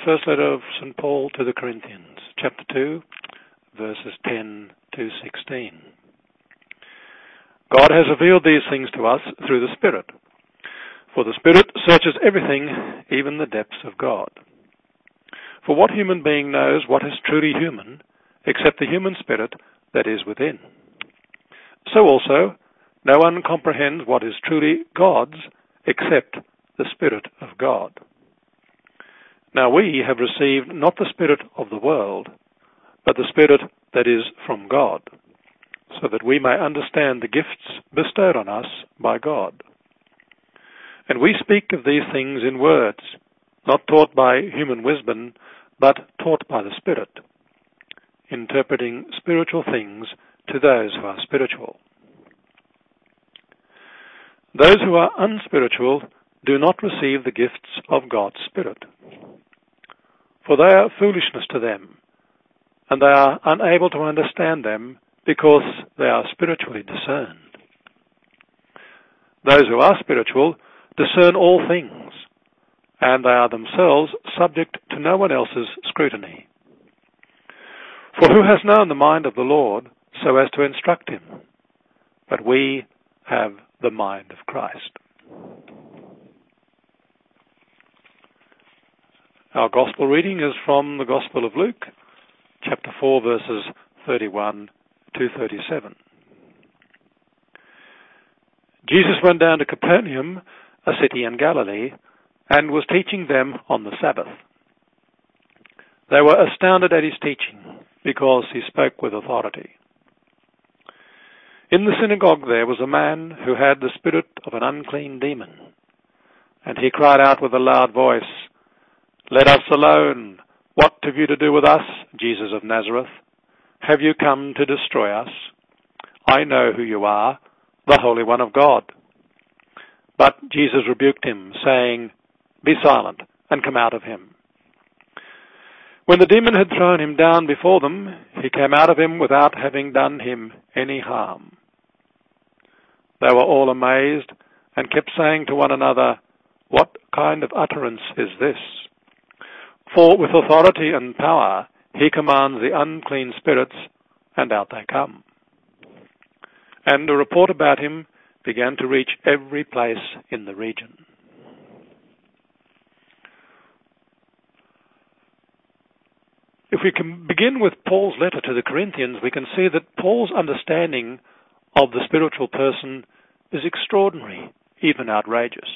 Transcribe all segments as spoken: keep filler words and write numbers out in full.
first letter of Saint Paul to the Corinthians, chapter two, verses ten to sixteen. God has revealed these things to us through the Spirit, for the Spirit searches everything, even the depths of God. For what human being knows what is truly human, except the human spirit that is within? So also, no one comprehends what is truly God's, except the Spirit of God. Now we have received not the spirit of the world, but the Spirit that is from God, so that we may understand the gifts bestowed on us by God. And we speak of these things in words, not taught by human wisdom, but taught by the Spirit, interpreting spiritual things to those who are spiritual. Those who are unspiritual do not receive the gifts of God's Spirit, for they are foolishness to them, and they are unable to understand them because they are spiritually discerned. Those who are spiritual discern all things, and they are themselves subject to no one else's scrutiny. For who has known the mind of the Lord so as to instruct him? But we have the mind of Christ. Our Gospel reading is from the Gospel of Luke, chapter four, verses thirty-one to thirty-seven. Jesus went down to Capernaum, a city in Galilee, and was teaching them on the Sabbath. They were astounded at his teaching, because he spoke with authority. In the synagogue there was a man who had the spirit of an unclean demon, and he cried out with a loud voice, "Let us alone! What have you to do with us, Jesus of Nazareth? Have you come to destroy us? I know who you are, the Holy One of God." But Jesus rebuked him, saying, "Be silent, and come out of him." When the demon had thrown him down before them, he came out of him without having done him any harm. They were all amazed, and kept saying to one another, "What kind of utterance is this? For with authority and power he commands the unclean spirits, and out they come." And a report about him began to reach every place in the region. If we can begin with Paul's letter to the Corinthians, we can see that Paul's understanding of the spiritual person is extraordinary, even outrageous.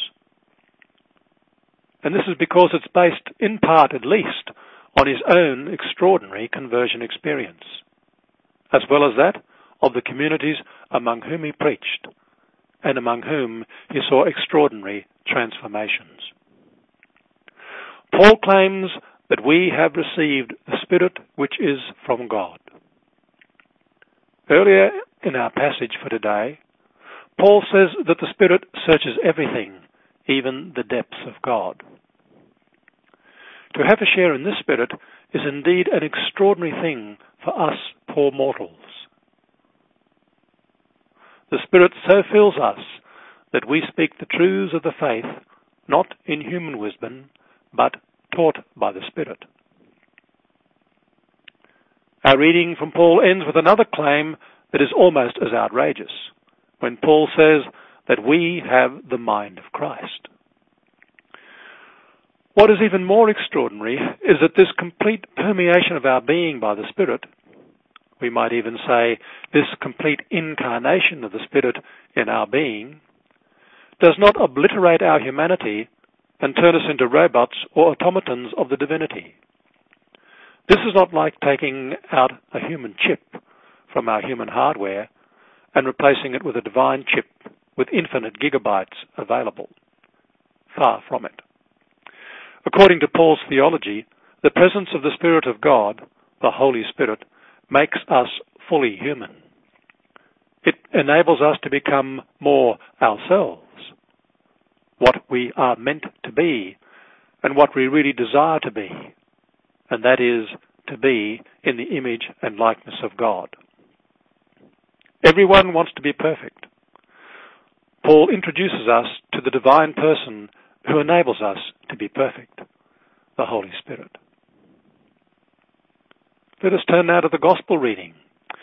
And this is because it's based, in part at least, on his own extraordinary conversion experience, as well as that of the communities among whom he preached, and among whom he saw extraordinary transformations. Paul claims that we have received the Spirit which is from God. Earlier in our passage for today, Paul says that the Spirit searches everything, even the depths of God. To have a share in this Spirit is indeed an extraordinary thing for us poor mortals. The Spirit so fills us that we speak the truths of the faith, not in human wisdom, but taught by the Spirit. Our reading from Paul ends with another claim that is almost as outrageous, when Paul says that we have the mind of Christ. What is even more extraordinary is that this complete permeation of our being by the Spirit, we might even say this complete incarnation of the Spirit in our being, does not obliterate our humanity and turn us into robots or automatons of the divinity. This is not like taking out a human chip from our human hardware and replacing it with a divine chip with infinite gigabytes available. Far from it. According to Paul's theology, the presence of the Spirit of God, the Holy Spirit, makes us fully human. It enables us to become more ourselves, what we are meant to be, and what we really desire to be, and that is to be in the image and likeness of God. Everyone wants to be perfect. Paul introduces us to the divine person who enables us to be perfect, the Holy Spirit. Let us turn now to the Gospel reading.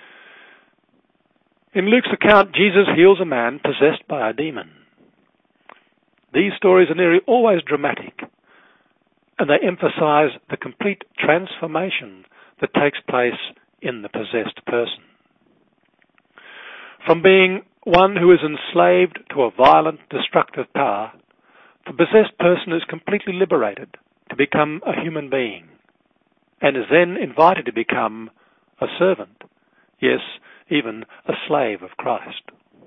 In Luke's account, Jesus heals a man possessed by a demon. These stories are nearly always dramatic, and they emphasize the complete transformation that takes place in the possessed person. From being one who is enslaved to a violent, destructive power, the possessed person is completely liberated to become a human being, and is then invited to become a servant, yes, even a slave of Christ.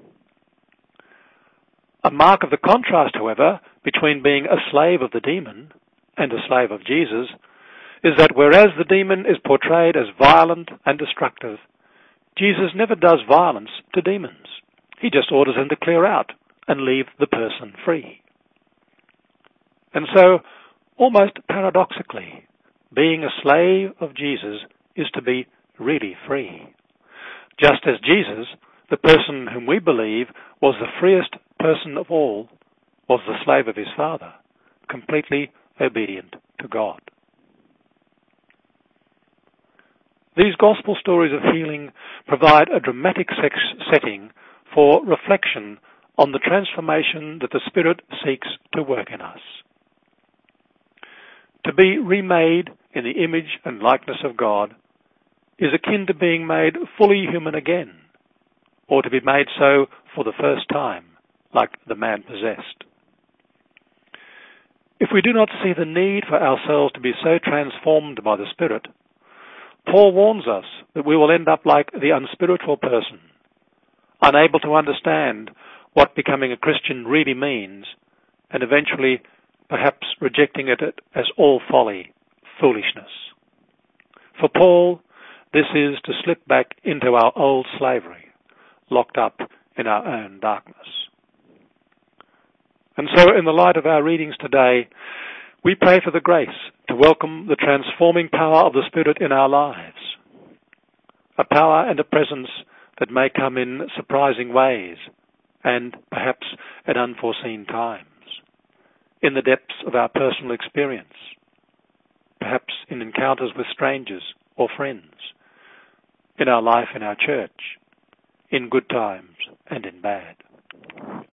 A mark of the contrast, however, between being a slave of the demon and a slave of Jesus is that whereas the demon is portrayed as violent and destructive, Jesus never does violence to demons. He just orders them to clear out and leave the person free. And so, almost paradoxically, being a slave of Jesus is to be really free. Just as Jesus, the person whom we believe was the freest person of all, was the slave of his Father, completely obedient to God. These gospel stories of healing provide a dramatic setting for reflection on the transformation that the Spirit seeks to work in us. To be remade in the image and likeness of God is akin to being made fully human again, or to be made so for the first time, like the man possessed. If we do not see the need for ourselves to be so transformed by the Spirit, Paul warns us that we will end up like the unspiritual person, unable to understand what becoming a Christian really means, and eventually perhaps rejecting it as all folly, foolishness. For Paul, this is to slip back into our old slavery, locked up in our own darkness. And so, in the light of our readings today, we pray for the grace to welcome the transforming power of the Spirit in our lives, a power and a presence that may come in surprising ways and perhaps at unforeseen times, in the depths of our personal experience, perhaps in encounters with strangers or friends, in our life in our church, in good times and in bad.